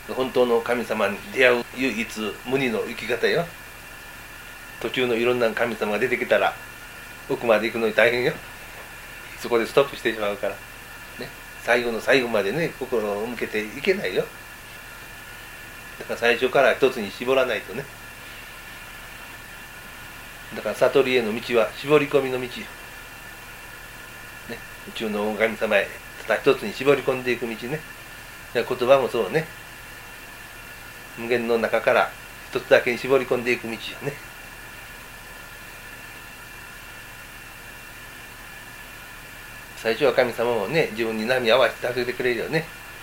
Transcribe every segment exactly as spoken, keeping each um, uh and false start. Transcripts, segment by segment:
本当の神様に出会う唯一無二の生き方よ。途中のいろんな神様が出てきたら奥まで行くのに大変よ。そこでストップしてしまうから、ね、最後の最後までね心を向けていけないよ。だから最初から一つに絞らないとね。だから悟りへの道は絞り込みの道よ、ね、宇宙の大神様へただ一つに絞り込んでいく道ね。だから言葉もそうね、無限の中から一つだけに絞り込んでいく道よね。最初は神様もね、自分に波合わせて助けてくれるよね。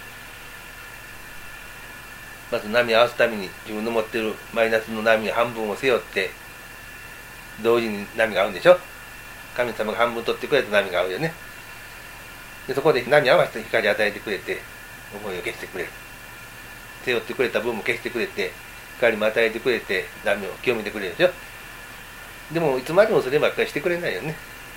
まず波合わすために自分の持ってるマイナスの波半分を背負って同時に波が合うんでしょ。神様が半分取ってくれた波が合うよね。でそこで波合わせて光与えてくれて思いを消してくれる。背負ってくれた分も消してくれて光も与えてくれて波を清めてくれるでしょ。でもいつまでもそればっかりしてくれないよね。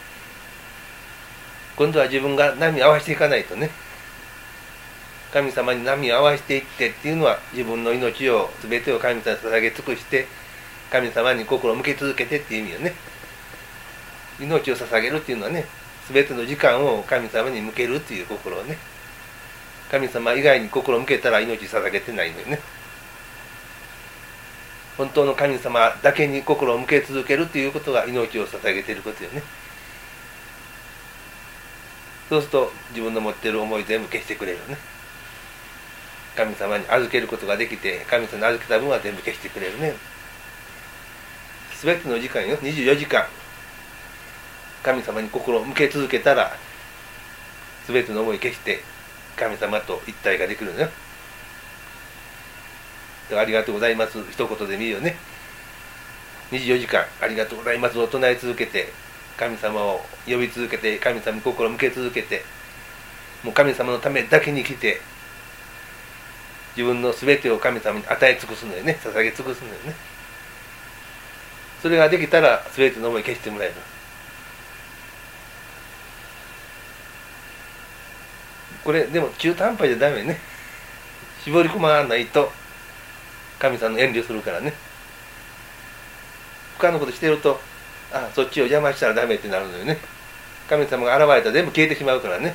今度は自分が波を合わせていかないとね。神様に波を合わせていってっていうのは自分の命を全てを神様に捧げ尽くして神様に心を向け続けてっていう意味よね。命を捧げるっていうのはね、全ての時間を神様に向けるっていう心をね。神様以外に心を向けたら命捧げてないのよね。本当の神様だけに心を向け続けるっていうことが命を捧げていることよね。そうすると自分の持っている思い全部消してくれるね。神様に預けることができて神様に預けた分は全部消してくれるね。すべての時間よ、にじゅうよじかん神様に心を向け続けたらすべての思い消して神様と一体ができるのよ。だからありがとうございます一言でもいいよね。にじゅうよじかんありがとうございますを唱え続けて神様を呼び続けて神様に心を向け続けてもう神様のためだけに来て自分の全てを神様に与え尽くすのよね。捧げ尽くすのよね。それができたら全ての思い消してもらえる。これでも中途半端じゃダメね。絞り込まないと神様の遠慮するからね。他のことしてるとあそっちを邪魔したらダメってなるのよね。神様が現れたら全部消えてしまうからね。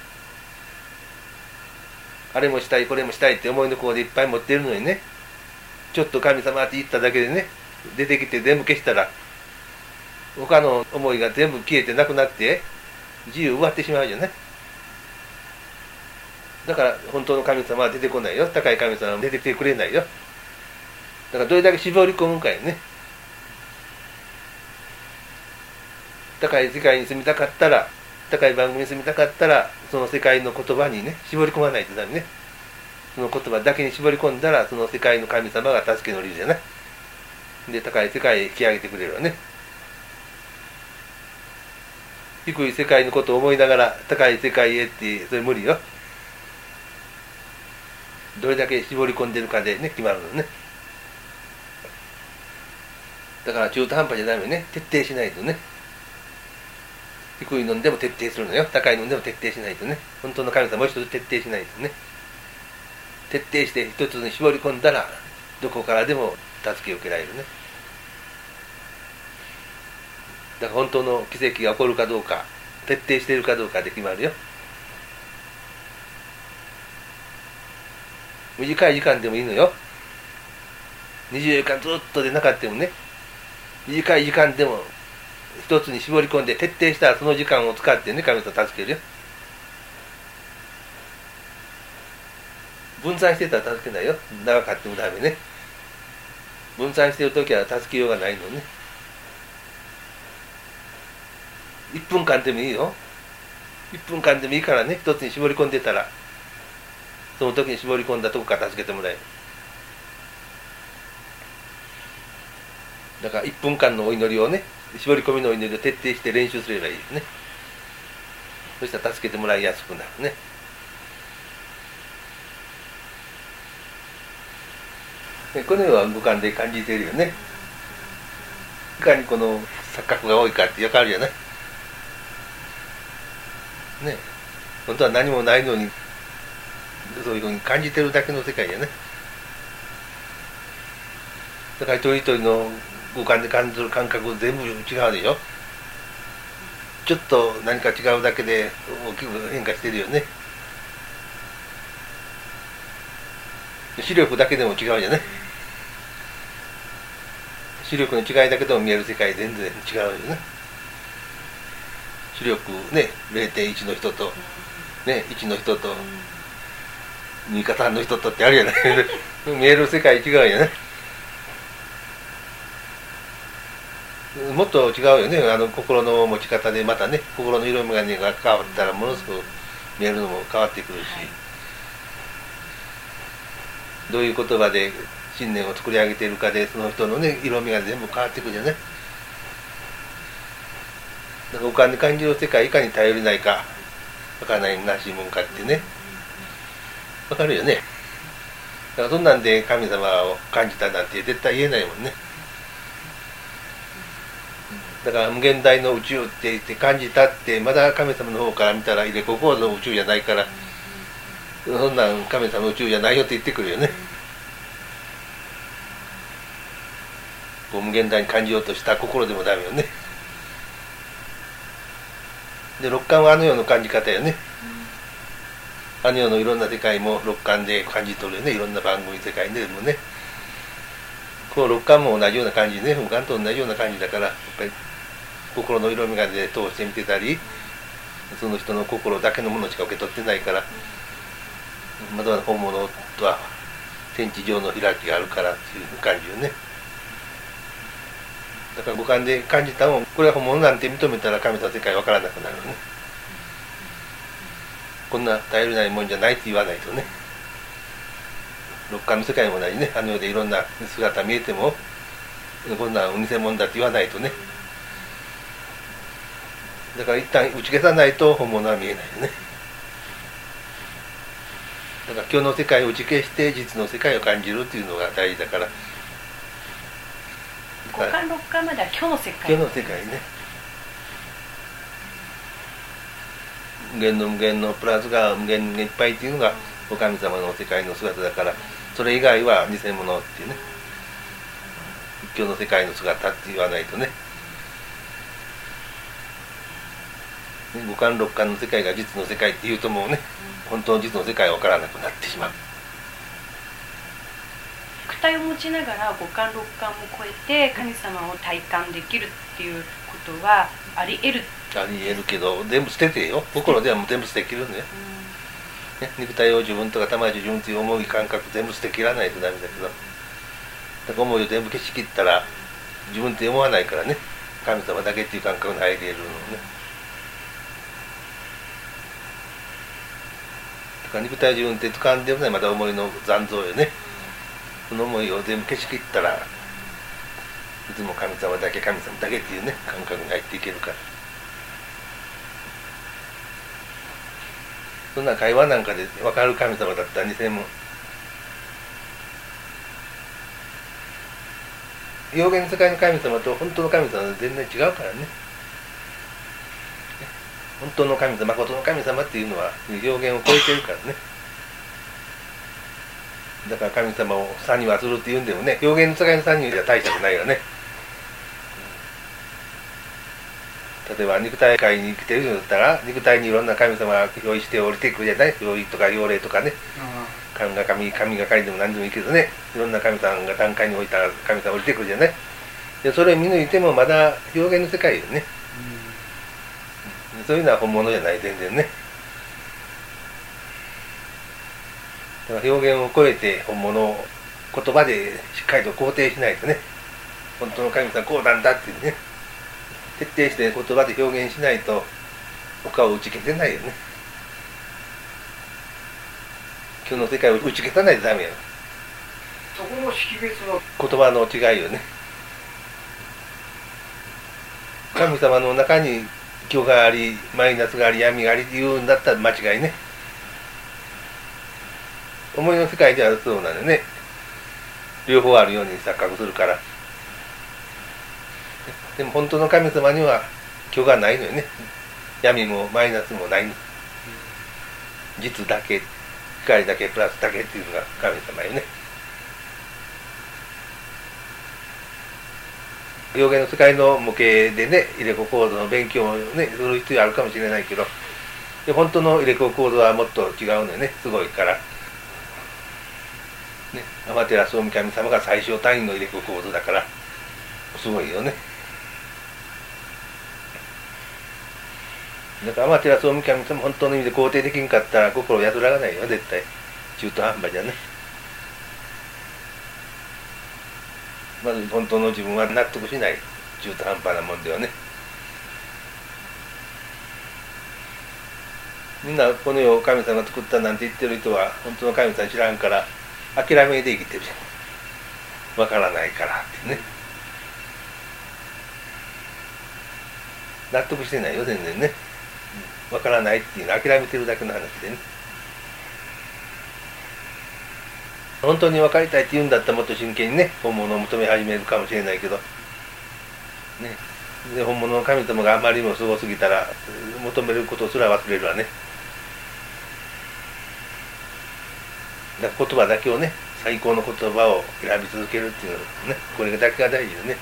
あれもしたいこれもしたいって思いの子でいっぱい持ってるのにね、ちょっと神様って言っただけでね出てきて全部消したら他の思いが全部消えてなくなって自由奪ってしまうじゃない。だから本当の神様は出てこないよ。高い神様は出てきてくれないよ。だからどれだけ絞り込むかよね。高い世界に住みたかったら高い番組に住みたかったらその世界の言葉にね絞り込まないとダメね。その言葉だけに絞り込んだらその世界の神様が助けのりるじゃない。で高い世界へ引き上げてくれるわね。低い世界のことを思いながら高い世界へってそれ無理よ。どれだけ絞り込んでるかでね決まるのね。だから中途半端じゃダメね。徹底しないとね。低いのでも徹底するのよ。高いのでも徹底しないとね。本当の神様もう一つ徹底しないとね。徹底して一つに絞り込んだらどこからでも助けを受けられるね。だから本当の奇跡が起こるかどうか徹底しているかどうかで決まるよ。短い時間でもいいのよ。にじゅうよじかんずっとでなかったもね、短い時間でも一つに絞り込んで徹底したらその時間を使ってね神様助けるよ。分散してたら助けないよ。長かってもダメね。分散してるときは助けようがないのね。いっぷんかんでもいいよ。いっぷんかんでもいいからね、一つに絞り込んでたらその時に絞り込んだとこから助けてもらえる。だからいっぷんかんのお祈りをね、絞り込みのお祈りを徹底して練習すればいいですね。そしたら助けてもらいやすくなるね。この世は五感で感じているよね。いかにこの錯覚が多いかって分かるじゃない。ね、本当は何もないのにそういうふうに感じてるだけの世界じゃね。 だから一人一人の五感で感じる感覚全部違うでしょ。ちょっと何か違うだけで大きく変化してるよね。視力だけでも違うじゃね。視力の違いだけでも見える世界全然違うよね。視力ね れいてんいち の人とねいちの人とにかさんの人とってあるじゃない見える世界違うよね。もっと違うよね。あの心の持ち方でまたね心の色眼鏡が変わったらものすごく見えるのも変わってくるし、どういう言葉で信念を作り上げているかでその人のね色味が全部変わってくるじゃね。だから五感で感じる世界いかに頼りないかわからないなしもんかってねわかるよね。だからそんなんで神様を感じたなんて絶対言えないもんね。だから無限大の宇宙って言って感じたってまだ神様の方から見たら入れ子構造の宇宙じゃないからそんなん神様の宇宙じゃないよって言ってくるよね。こう無限大に感じようとした心でもダメよね。で六感はあの世の感じ方よね。あの世のいろんな世界も六感で感じ取るよね。いろんな番組世界でもねこの六感も同じような感じね。五感と同じような感じだからやっぱり心の色眼鏡で通して見てたりその人の心だけのものしか受け取ってないからまだ本物とは天地上の開きがあるからっていう感じよね。だから五感で感じたもんこれは本物なんて認めたら神様の世界分からなくなるね。こんな頼りないもんじゃないって言わないとね。六感の世界も同じね。あの世でいろんな姿見えてもこんな偽物だって言わないとね。だから一旦打ち消さないと本物は見えないよね。だから今日の世界を打ち消して実の世界を感じるっていうのが大事だから。 五感六感までは今日の世界。 今日の世界ね。無限の無限のプラスが無限がいっぱいっていうのがお神様の世界の姿だからそれ以外は偽物っていうね。今日の世界の姿って言わないとね。五感六感の世界が実の世界っていうともうね本当の実の世界は分からなくなってしまう。 肉体を持ちながら五感六感を超えて神様を体感できるっていうことはあり得る。 あり得るけど全部捨ててよ。心ではもう全部捨てきるんだよ、うんね、肉体を自分とか魂を自分という思い感覚全部捨てきらないとダメだけどだから思いを全部消しきったら自分って思わないからね神様だけっていう感覚に入れるのね。だから肉体自分って掴んでもないまだ思いの残像よね。その思いを全部消しきったらいつも神様だけ神様だけっていうね感覚に入っていけるから。そんな会話なんかで分かる神様だったら偽物。表現の世界の神様と本当の神様は全然違うからね。本当の神様、誠の神様っていうのは表現を超えてるからね。だから神様を三にはするっていうんでもね表現の世界の三には大したくないよね。例えば肉体界に生きてるんだったら肉体にいろんな神様が用意して降りてくるじゃない。用意とか妖霊とかね神が神神がかりでも何でもいいけどねいろんな神様が段階に置いた神様降りてくるじゃない。でそれを見抜いてもまだ表現の世界よね、うん、そういうのは本物じゃない全然ね。だから表現を超えて本物を言葉でしっかりと肯定しないとね本当の神様こうなんだっていうね徹底して言葉で表現しないと他を打ち消せないよね。今日の世界を打ち消さないとダメよ。 そこの識別は言葉の違いよね。神様の中に虚がありマイナスがあり闇がありっていうんだったら間違いね。思いの世界ではそうなのよね。両方あるように錯覚するから。でも本当の神様には虚がないのよね。闇もマイナスもないの。実だけ光だけプラスだけっていうのが神様よね。 表現の世界の模型でね入れ子構造の勉強をねする必要あるかもしれないけど、で本当の入れ子構造はもっと違うのよね。すごいから、ね、天照大神様が最小単位の入れ子構造だからすごいよね。だから天照大神様本当の意味で肯定できんかったら心安らがないよ絶対。中途半端じゃね。まず本当の自分は納得しない。中途半端なもんではね。みんなこの世を神様が作ったなんて言ってる人は本当の神様知らんから諦めで生きてるじゃん。わからないからってね。納得してないよ全然ね。わからないっていうのは諦めてるだけの話でね。本当に分かりたいって言うんだったらもっと真剣にね本物を求め始めるかもしれないけどね。で本物の神様があまりにもすごすぎたら求めることすら忘れるわね。だから言葉だけをね最高の言葉を選び続けるっていうのね、これだけが大事よね。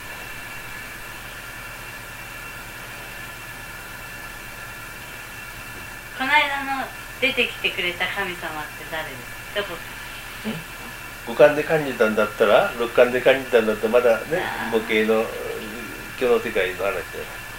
この間の出てきてくれた神様って誰ですか？どこ？ 五感で感じたんだったら六感で感じたんだったらまだね模型の今日の世界の話だよ。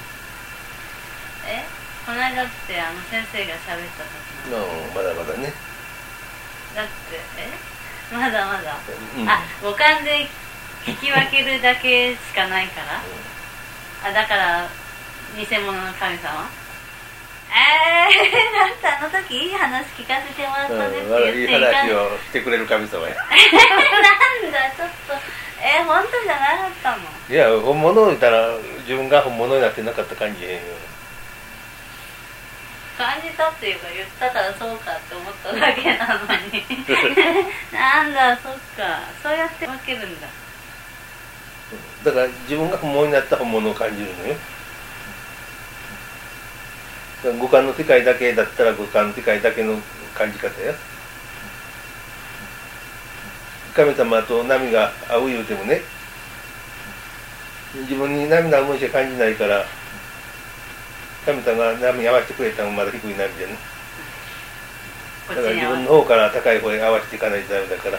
え？この間ってあの先生が喋った時の。 うん、まだまだね。 だってえ？まだまだ。 うん、 あ、五感で聞き分けるだけしかないから。うん、あ、だから偽物の神様。えー、なんてあの時いい話聞かせてもらったねって言っていいいい話をしてくれる神様や。 なんだちょっとえー、本当じゃなかったの？ いや本物を言ったら自分が本物になってなかった感じへんよ。 感じたっていうか言ったからそうかって思っただけなのになんだそっかそうやって分けるんだ。 だから自分が本物になった本物を感じるのよ。五感の世界だけだったら五感の世界だけの感じ方や。神様と波が合う言うてもね自分に波の合うものしか感じないから神様が波に合わせてくれたのもまだ低い波じゃね。だから自分の方から高い方へ合わせていかないとダメだから。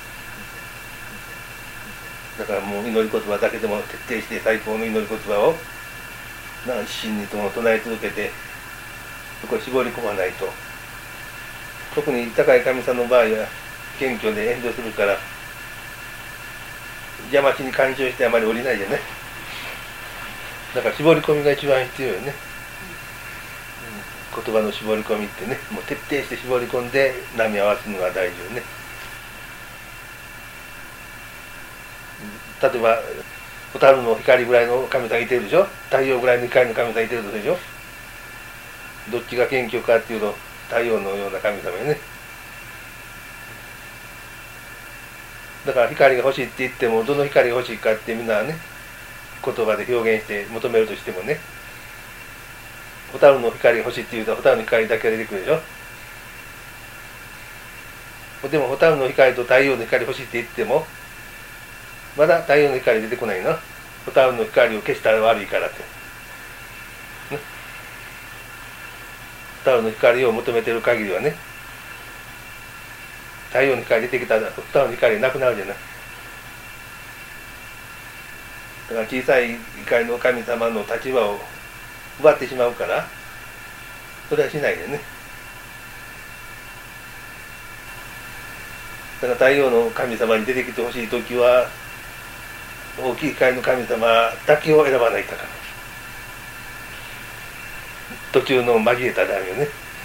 だからもう祈り言葉だけでも徹底して最高の祈り言葉を一心にとも唱え続けてそこを絞り込まないと。特に高い神様の場合は謙虚で遠慮するから邪魔しに干渉してあまり降りないじゃね。だから絞り込みが一番必要よね、うん、言葉の絞り込みってねもう徹底して絞り込んで波合わすのが大事よね。例えば蛍の光ぐらいの神さんいてるでしょ。太陽ぐらいの光の神さんいてるでしょ。どっちが謙虚かっていうと太陽のような神様よね。だから光が欲しいって言ってもどの光が欲しいかってみんなね言葉で表現して求めるとしてもね蛍の光が欲しいって言うと蛍の光だけが出てくるでしょ。でも蛍の光と太陽の光欲しいって言ってもまだ太陽の光出てこないな。蛍の光を消したら悪いからって、ね、蛍の光を求めてる限りはね太陽の光出てきたら蛍の光なくなるじゃない。だから小さい光の神様の立場を奪ってしまうからそれはしないでね。だから太陽の神様に出てきてほしいときは大きい光の神様だけを選ばないから。途中の紛れたらダメよね。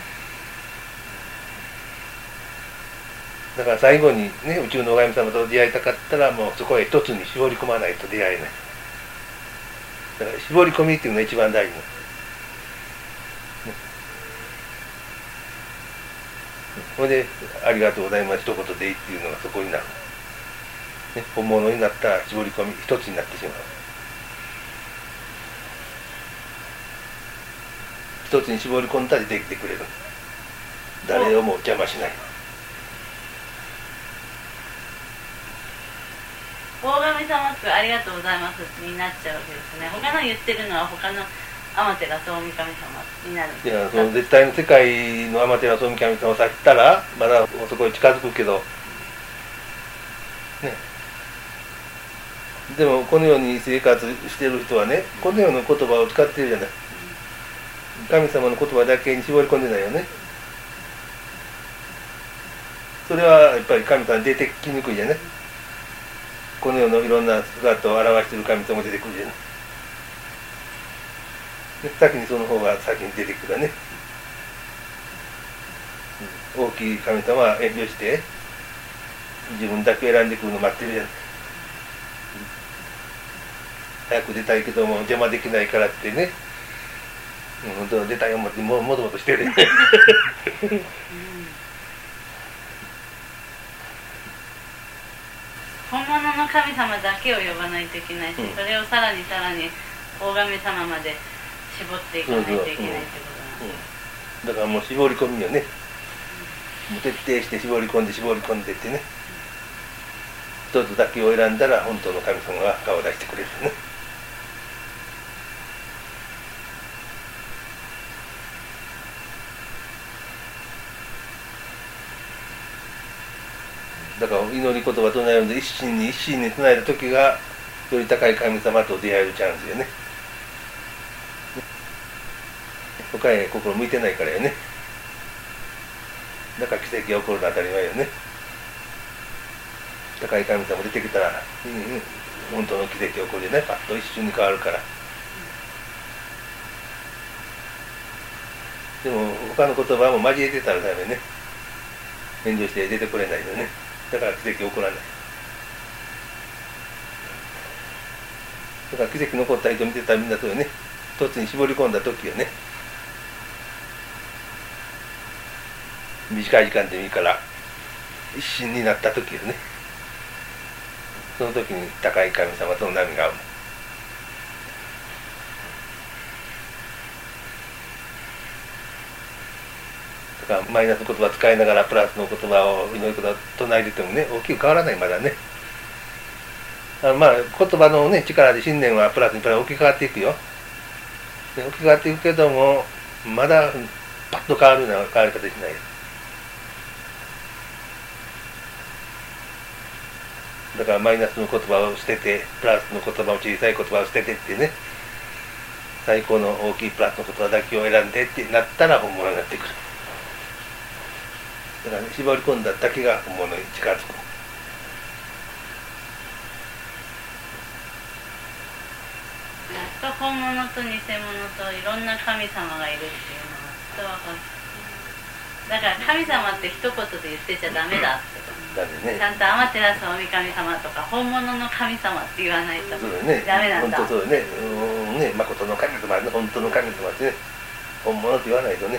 だから最後にね宇宙の神様と出会いたかったらもうそこへ一つに絞り込まないと出会えない。だから絞り込みっていうのが一番大事なの。それでありがとうございます一言でいいっていうのがそこになる。ね、本物になったら絞り込み一つになってしまう。一つに絞り込んだら出てきてくれる。誰をも邪魔しない。 大神様ってありがとうございますになっちゃうわけですね。他の言ってるのは他の天照大神様になるんですか。 いや、その絶対の世界の天照大神様をさしたらまだそこに近づくけどね。でもこのように生活してる人はね、このような言葉を使ってるじゃない。神様の言葉だけに絞り込んでないよね。それはやっぱり神様出てきにくいじゃない。この世のいろんな姿を表している神様も出てくるじゃない。先にその方が先に出てくるね。大きい神様は遠慮して自分だけ選んでくるの待ってるじゃない。早く出たいけども邪魔できないからってね、うん、出たい思ってももともとしてる、ねうん、 本物の神様だけを呼ばないといけないし、うん、それをさらにさらに大神様まで絞っていかないといけないってことなんです、 うんうん、だからもう絞り込みよね、うん、もう徹底して絞り込んで絞り込んでってね、一つだけを選んだら本当の神様が顔を出してくれるね。だから祈り言葉唱えるので一心に一心に唱える時がより高い神様と出会えるチャンスよね。他へ心向いてないからよね。だから奇跡が起こるのは当たり前よね。高い神様出てきたら、うんうん、本当の奇跡が起こるよね。パッと一瞬に変わるから。でも他の言葉も交えてたらダメね。遠慮して出てこれないよね。だから奇跡起こらない。だから奇跡残った人見てたらみんなそうよね。一つに絞り込んだ時よね。短い時間でもいいから一心になった時よね。その時に高い神様との波が合う。だからマイナスの言葉使いながらプラスの言葉を祈ることを唱えててもね、大きく変わらない。まだね、あのまあ言葉のね力で信念はプラスにプラス大きく変わっていくよ。で大きく変わっていくけどもまだパッと変わるような変わり方しない。だからマイナスの言葉を捨ててプラスの言葉を小さい言葉を捨ててってね、最高の大きいプラスの言葉だけを選んでってなったら本物になってくる。だから、ね、絞り込んだだけが本物に近づく。 やっと本物と偽物といろんな神様がいるっていうのが分かる。だから神様って一言で言ってちゃダメだってこと、ね、ちゃんと天照大神様とか本物の神様って言わないとダメなんだ。 本当そうね。うんね、誠の神様ね、本当の神様ってね、本物って言わないとね。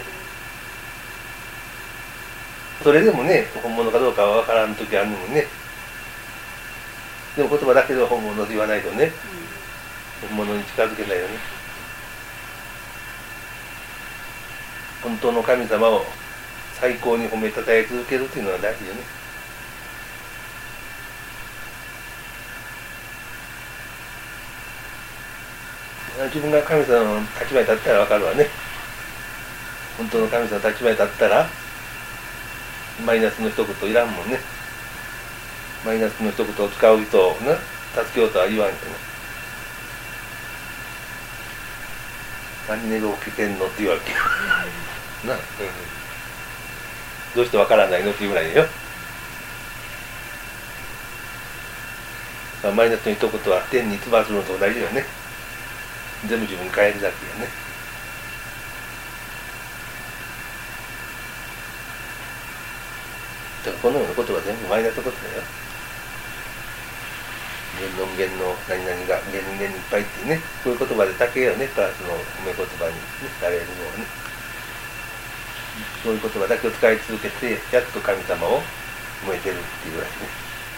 それでもね、本物かどうかは分からん時あるのもね。でも言葉だけでは本物って言わないとね、うん、本物に近づけないよね。本当の神様を最高に褒めたたえ続けるっていうのは大事よね。自分が神様の立場に立ったら分かるわね。本当の神様の立場に立ったらマイナスの一言いらんもんね。マイナスの一言を使う人をね、助けようとは言わんよね。何寝起きてんのって言うわけよな、うん、どうしてわからないのっていうぐらいだよ。マイナスの一言は天に唾するのと同じだよね。全部自分に変えるだけよね。だからこのようなことは全部マイナスのことだよ。言論言の何々が言言いっぱいってね、こういう言葉でだけよね、プラスの褒め言葉にされるのはね。そういう言葉だけを使い続けてやっと神様を褒めてるっていうぐらいね。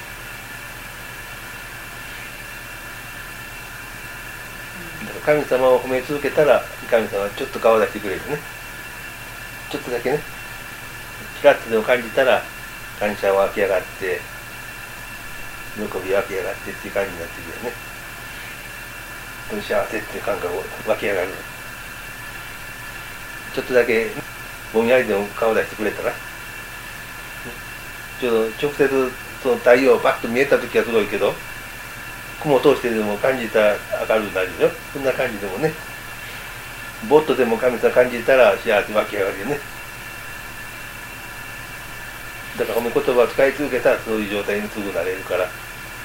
だから神様を褒め続けたら神様はちょっと顔を出してくれるね。ちょっとだけね、ちらっとでも感じたら感謝を湧き上がって喜び湧き上がってっていう感じになってくるよね。この幸せっていう感覚を湧き上がる。ちょっとだけぼんやりでも顔出してくれたら、ちょうど直接その太陽をパッと見えた時はすごいけど、雲を通してでも感じたら明るくなるでしょ。そんな感じでもね、ぼっとでも神様感じたら幸せ湧き上がるよね。だから褒め言葉を使い続けたらそういう状態にすぐなれるから、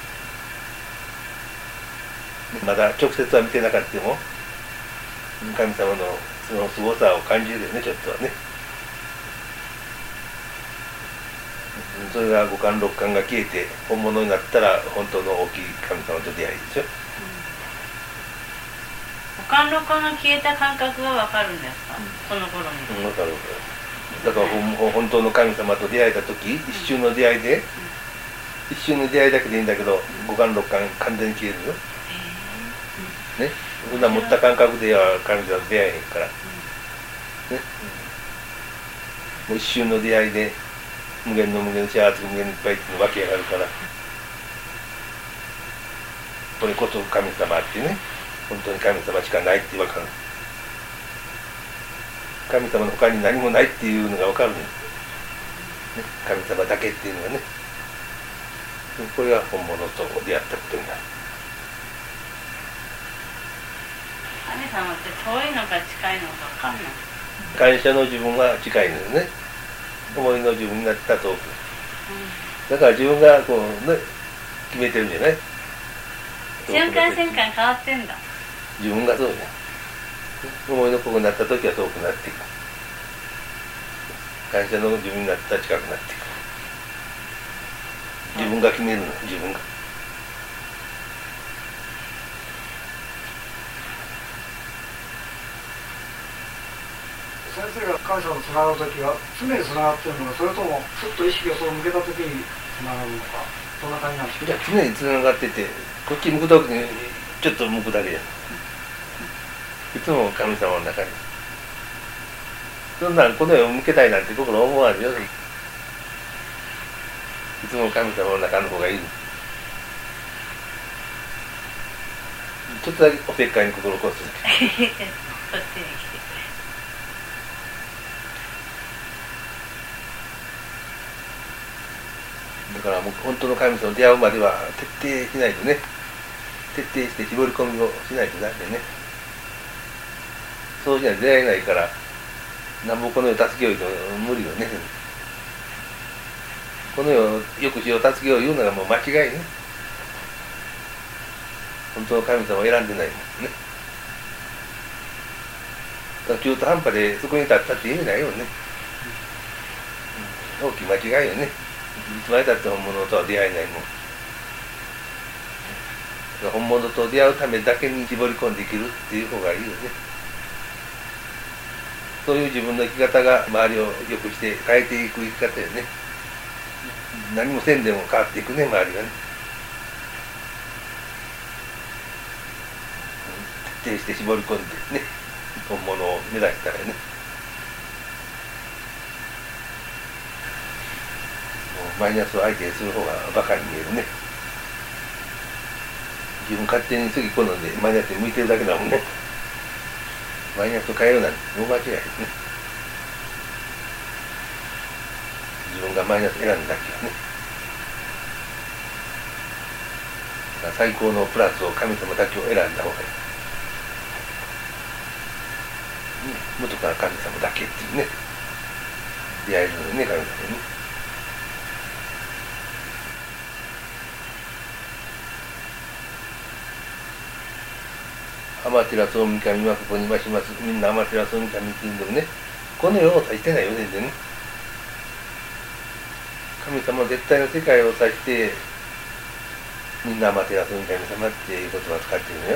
まだ直接は見てなかったも神様のその凄さを感じるよね、ちょっとはね。それが五感六感が消えて本物になったら本当の大きい神様と出会いでしょ。 五感六感が消えた感覚がわかるんですか、うん、その頃に。 うん、わかるわかる。だから本当の神様と出会えた時、一瞬の出会いで、うん、一瞬の出会いだけでいいんだけど五感六感完全に消えるよ。ね、そんな持った感覚では神様と出会えへんから、ね、うん、もう一瞬の出会いで無限の無限の幸せ無限にいっぱいっていうの湧き上がるから、これこそ神様ってね、本当に神様しかないって分かる。神様の他に何もないっていうのが分かるね。神様だけっていうのがね、これが本物と出会ったことになる。 神様って遠いのか近いのか分かんない。 感謝の自分は近いのよね。思いの自分になった遠く、うん、だから自分がこうね決めてるんじゃない。 瞬間瞬間変わってんだ。 自分がそうじゃん。思いのここになった時は遠くなっていく。感謝の自分になったら近くなっていく。自分が決めるの、自分が。 先生が神様とつながるときは常につながってるのか、それともちょっと意識をそう向けたときにつながるのか、そんな感じなんですか。 じゃあ常につながってて、こっち向くときにちょっと向くだけじゃん。いつも神様の中に。そんなんこの世を向けたいなんて心思わんよ。いつも神様の中の方がいい。ちょっとだけおせっかいに心をこする。こっちに来てくれ。だからもう本当の神様と出会うまでは徹底しないとね、徹底して絞り込みをしないとダメね。そうしないと出会えないから、なんぼこの世を助けようと無理よね。この世をよくしよう助けよう言うのがもう間違いね。本当の神様を選んでないもんね。だから中途半端でそこに立ったって意味ないよね。大きい間違いよね。いつまでたって本物とは出会えないもん。本物と出会うためだけに絞り込んで生きるっていう方がいいよね。そういう自分の生き方が周りを良くして変えていく生き方よね。何もせんでも変わっていくね、周りがね。徹底して絞り込んでね、本物を目指したらね。マイナスを相手にする方がバカに見えるね。自分勝手に次好んでマイナスに向いてるだけだもんね。マイナスを変えるなんて大間違いですね。自分がマイナス選んだだけはね。最高のプラスを神様だけを選んだ方がいい。元から神様だけっていうね、出会えるのね、神様にね。アマテラスオミカミマここにいまします。みんなアマテラスオミカミって言うんでもね、この世を指してないよ、全然ね。神様絶対の世界を指して、みんなアマテラスオミカミ様っていう言葉を使ってるのよ。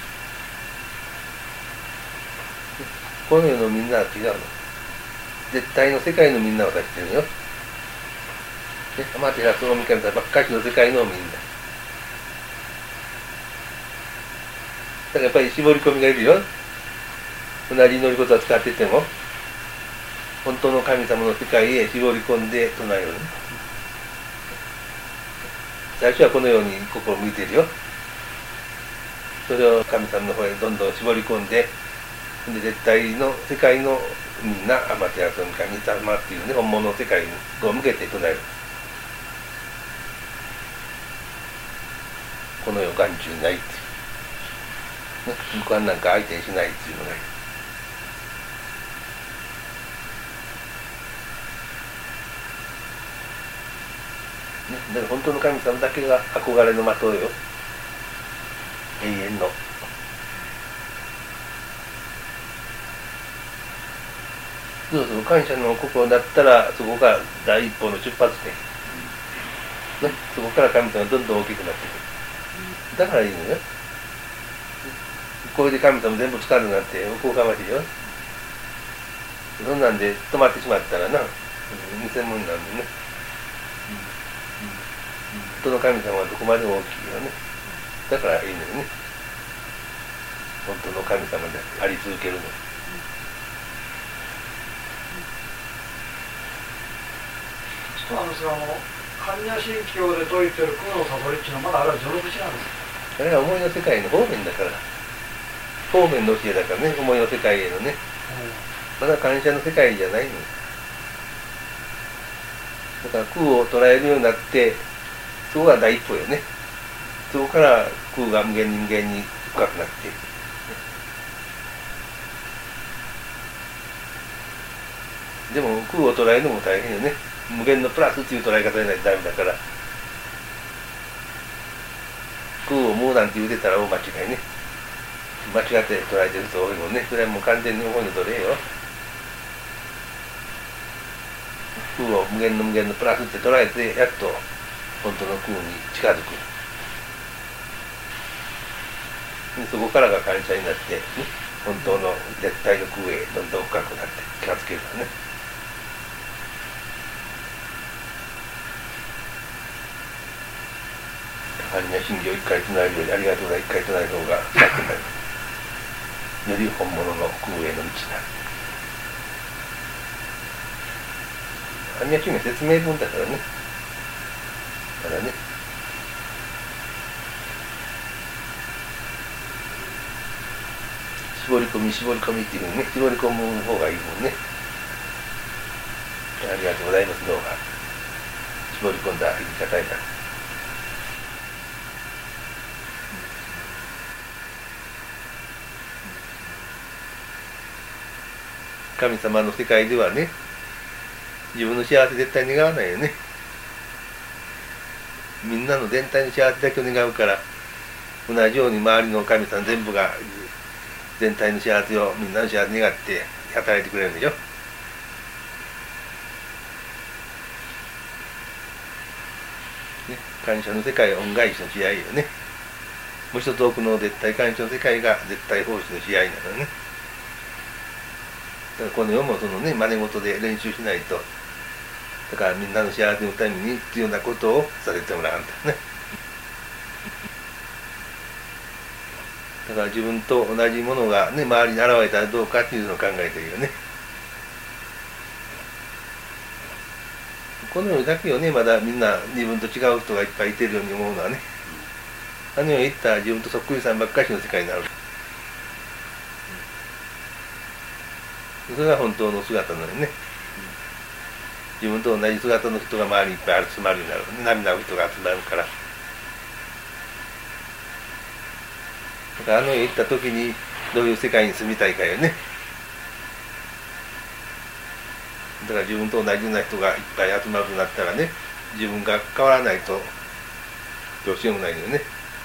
この世のみんなは違うの。絶対の世界のみんなを指してるのよ。ね、アマテラスオミカミ様ばっかりの世界のみんな。だからやっぱり絞り込みがいるよ。同じ祈り言葉を使ってても、本当の神様の世界へ絞り込んで唱える。 最初はこのように心を向いてるよ。それを神様の方へどんどん絞り込んで、で絶対の世界のみんなアマテラスの神様っていうね、本物の世界にこう向けて唱える。この世眼中にないっていう、ね、向こうなんか相手にしないっていうのがいい。ね、だから本当の神様だけが憧れの的よ、永遠の。そうそう、感謝の心だったらそこが第一歩の出発点、ね、そこから神様がどんどん大きくなってくる。だからいいのよ。これで神様全部使うなんておこがましいよ。そんなんで止まってしまったらな、偽物なんでね。本当の神様はどこまでも大きいよね。だからいいのよね。本当の神様であり続けるの。 そうなんですが、あの般若心経で説いてる空の悟りっていうのはまだあれは序の口なんですか？ あれは思いの世界の方面だから、方面の教えだからね、思いの世界へのね、まだ感謝の世界じゃないの。だから空を捉えるようになって、そこが第一歩よね。そこから空が無限に無限に深くなっていく。でも空を捉えるのも大変よね。無限のプラスっていう捉え方じゃないとダメだから。空を無なんて言うてたら大間違いね。間違って捉えてる人多いもんね。それはもう完全に思いの奴隷よ。空を無限の無限のプラスって捉えて、やっと本当の空に近づく。そこからが感謝になって、ね、本当の絶対の空へどんどん深くなって近づけるからね。般若心経を一回唱えるよりありがとうが一回唱える方が深くなる。より本物の空への道になる。般若心経説明文だからね。だからね。絞り込み絞り込みっていうふうにね、絞り込む方がいいもんね。ありがとうございますの方が絞り込んだ言い方になる。神様の世界ではね、自分の幸せ絶対願わないよね。みんなの全体の幸せだけを願うから、同じように周りの神様全部が全体の幸せをみんなの幸せ願って働いてくれるんでしょ。ね、感謝の世界は恩返しの試合よね。もう一つ多くの絶対感謝の世界が絶対奉仕の試合なのね。だからこの世もそのね、真似事で練習しないと。だからみんなの幸せのために必要なことをさせてもらうんだね。だから自分と同じものがね、周りに現れたらどうかっていうのを考えてるよね。この世だけよね、まだみんな自分と違う人がいっぱいいてるように思うのはね。あの世に行ったら自分とそっくりさんばっかりの世界になる。それが本当の姿なのよね。自分と同じ姿の人が周りにいっぱい集まるようになる。涙の人が集まるから。だからあの世行った時にどういう世界に住みたいかよね。だから自分と同じような人がいっぱい集まるようになったらね、自分が変わらないとどうしようもないのよね。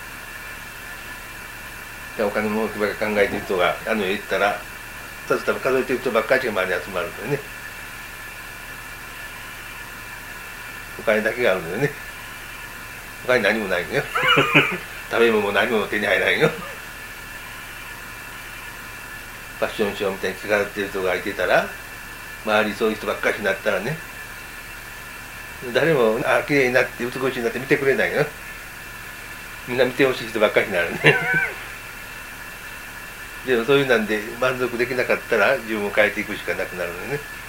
お金もばっかり考えてる人があの世行ったら、ただただ数えてる人ばっかりが周りに集まるんだよね。お金だけがあるのよね。他に何もないのよ。食べ物も何も手に入らないよ。ファッションショーみたいに着飾ってる人がいてたら、周りそういう人ばっかりになったらね、誰もあ綺麗になって美しいになって見てくれないよ。みんな見てほしい人ばっかりになるね。でもそういうなんで満足できなかったら自分を変えていくしかなくなるのよね。